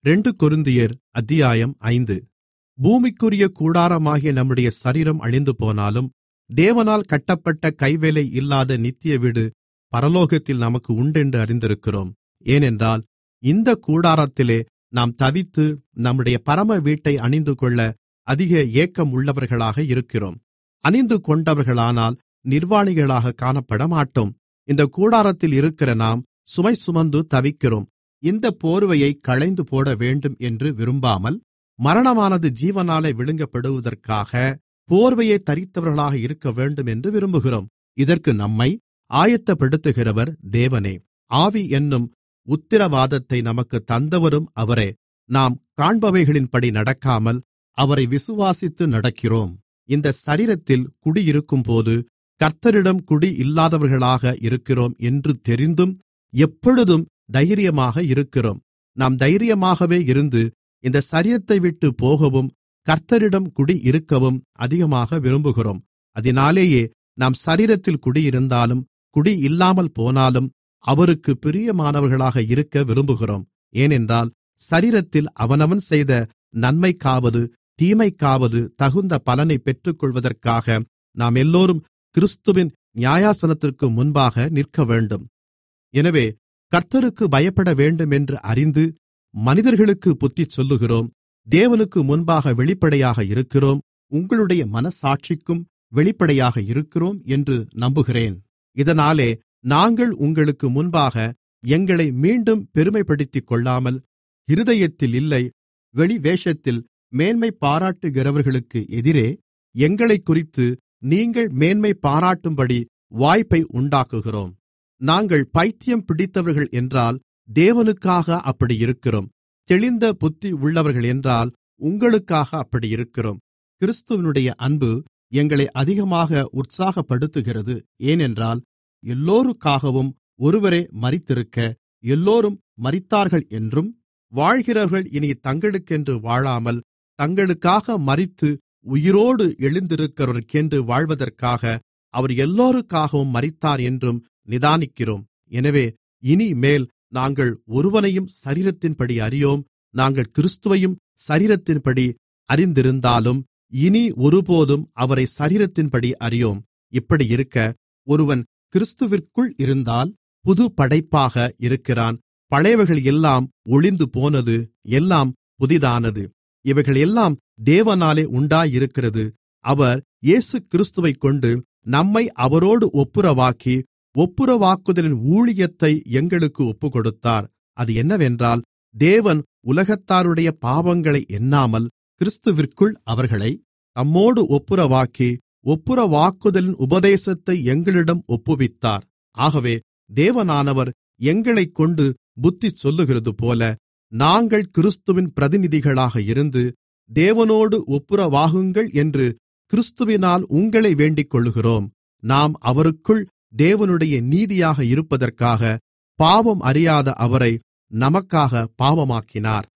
2 கொரிந்தியர் அத்தியாயம் 5. பூமிக்குரிய கூடாரமாகிய நம்முடைய சரீரம் அழிந்துபோனாலும் தேவனால் கட்டப்பட்ட கைவேலை இல்லாத நித்திய வீடு பரலோகத்தில் நமக்கு உண்டென்று அறிந்திருக்கிறோம். ஏனென்றால் இந்தக் கூடாரத்திலே நாம் தவித்து நம்முடைய பரம வீட்டை அணிந்துகொள்ள அதிக ஏக்கம் உள்ளவர்களாக இருக்கிறோம். அணிந்து கொண்டவர்களானால் நிர்வாணிகளாக காணப்படமாட்டோம். இந்தக் கூடாரத்தில் இருக்கிற நாம் சுமை சுமந்து தவிக்கிறோம். இந்தப் போர்வையைக் களைந்து போட வேண்டும் என்று விரும்பாமல் மரணமானது ஜீவனாலே விழுங்கப்படுவதற்காக போர்வையை தரித்தவர்களாக இருக்க வேண்டும் என்று விரும்புகிறோம். இதற்கு நம்மை ஆயத்தப்படுத்துகிறவர் தேவனே. ஆவி என்னும் உத்திரவாதத்தை நமக்கு தந்தவரும் அவரே. நாம் காண்பவைகளின்படி நடக்காமல் அவரை விசுவாசித்து நடக்கிறோம். இந்த சரீரத்தில் குடியிருக்கும்போது கர்த்தரிடம் குடி இல்லாதவர்களாக இருக்கிறோம் என்று தெரிந்தும் எப்பொழுதும் தைரியமாக இருக்கிறோம். நாம் தைரியமாகவே இருந்து இந்த சரீரத்தை விட்டு போகவும் கர்த்தரிடம் குடியிருக்கவும் அதிகமாக விரும்புகிறோம். அதினாலேயே நாம் சரீரத்தில் குடியிருந்தாலும் குடியில்லாமல் போனாலும் அவருக்கு பிரியமானவர்களாக இருக்க விரும்புகிறோம். ஏனென்றால் சரீரத்தில் அவனவன் செய்த நன்மைக்காவது தீமைக்காவது தகுந்த பலனை பெற்றுக்கொள்வதற்காக நாம் எல்லோரும் கிறிஸ்துவின் நியாயாசனத்திற்கு முன்பாக நிற்க வேண்டும். எனவே கர்த்தருக்கு பயப்பட வேண்டும் என்று அறிந்து மனிதர்களுக்கு புத்தி சொல்லுகிறோம். தேவனுக்கு முன்பாக வெளிப்படையாக இருக்கிறோம். உங்களுடைய மனசாட்சிக்கும் வெளிப்படையாக இருக்கிறோம் என்று நம்புகிறேன். இதனாலே நாங்கள் உங்களுக்கு முன்பாக எங்களை மீண்டும் பெருமைப்படுத்திக் கொள்ளாமல் இருதயத்தில் இல்லை, வெளிவேஷத்தில் மேன்மை பாராட்டுகிறவர்களுக்கு எதிரே எங்களைக்குறித்து நீங்கள் மேன்மை பாராட்டும்படி வாய்ப்பை உண்டாக்குகிறோம். நாங்கள் பைத்தியம் பிடித்தவர்கள் என்றால் தேவனுக்காக அப்படி இருக்கிறோம். தெளிந்த புத்தி உள்ளவர்கள் என்றால் உங்களுக்காக அப்படி இருக்கிறோம். கிறிஸ்துவினுடைய அன்பு எங்களை அதிகமாக உற்சாகப்படுத்துகிறது. ஏனென்றால் எல்லோருக்காகவும் ஒருவரே மரித்திருக்க எல்லோரும் மரித்தார்கள் என்றும் வாழ்கிறவர்கள் இனி தங்களுக்கென்று வாழாமல் தங்களுக்காக மரித்து உயிரோடு எழுந்திருக்கிறவருக்கென்று வாழ்வதற்காக அவர் எல்லோருக்காகவும் மரித்தார் என்றும் நிதானிக்கிறோம். எனவே இனிமேல் நாங்கள் ஒருவனையும் சரீரத்தின்படி அறியோம். நாங்கள் கிறிஸ்துவையும் சரீரத்தின்படி அறிந்திருந்தாலும் இனி ஒருபோதும் அவரை சரீரத்தின்படி அறியோம். இப்படி இருக்க ஒருவன் கிறிஸ்துவிற்குள் இருந்தால் புது படைப்பாக இருக்கிறான். பழையவைகள் எல்லாம் ஒழிந்து போனது, எல்லாம் புதிதானது. இவைகள் எல்லாம் தேவனாலே உண்டாயிருக்கிறது. அவர் இயேசு கிறிஸ்துவைக் கொண்டு நம்மை அவரோடு ஒப்புரவாக்கி ஒப்புரவாக்குதலின் ஊழியத்தை எங்களுக்கு ஒப்புக்கொடுத்தார். அது என்னவென்றால் தேவன் உலகத்தாருடைய பாவங்களை எண்ணாமல் கிறிஸ்துவிற்குள் அவர்களை தம்மோடு ஒப்புரவாக்கி ஒப்புரவாக்குதலின் உபதேசத்தை எங்களிடம் ஒப்புவித்தார். ஆகவே தேவனானவர் எங்களைக் கொண்டு புத்தி சொல்லுகிறது போல நாங்கள் கிறிஸ்துவின் பிரதிநிதிகளாக இருந்து தேவனோடு ஒப்புரவாகுங்கள் என்று கிறிஸ்துவினால் உங்களை வேண்டிக்கொள்ளுகிறோம். நாம் அவருக்குள் தேவனுடைய நீதியாக இருப்பதற்காக பாவம் அறியாத அவரை நமக்காக பாவமாக்கினார்.